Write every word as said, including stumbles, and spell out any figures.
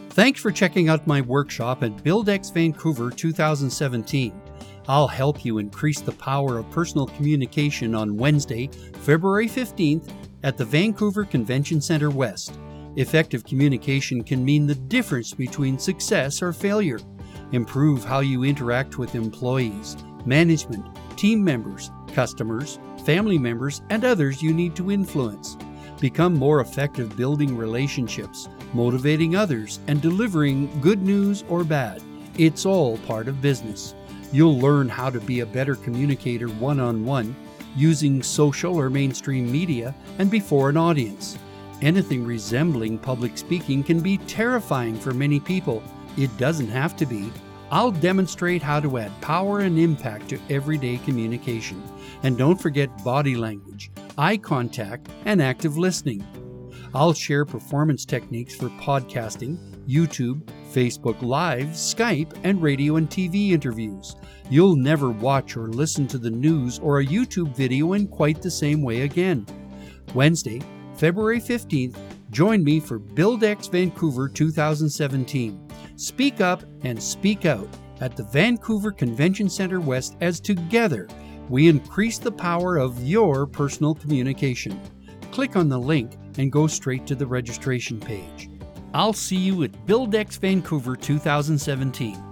Thanks for checking out my workshop at Buildex Vancouver two thousand seventeen. I'll help you increase the power of personal communication on Wednesday, February fifteenth at the Vancouver Convention Centre West. Effective communication can mean the difference between success or failure. Improve how you interact with employees, management, team members, customers, family members, and others you need to influence. Become more effective building relationships, motivating others, and delivering good news or bad. It's all part of business. You'll learn how to be a better communicator one-on-one, using social or mainstream media, and before an audience. Anything resembling public speaking can be terrifying for many people. It doesn't have to be. I'll demonstrate how to add power and impact to everyday communication. And don't forget body language, eye contact, and active listening. I'll share performance techniques for podcasting, YouTube, Facebook Live, Skype, and radio and T V interviews. You'll never watch or listen to the news or a YouTube video in quite the same way again. Wednesday, February fifteenth, join me for Buildex Vancouver two thousand seventeen. Speak up and speak out at the Vancouver Convention Centre West as together we increase the power of your personal communication. Click on the link and go straight to the registration page. I'll see you at Buildex Vancouver two thousand seventeen.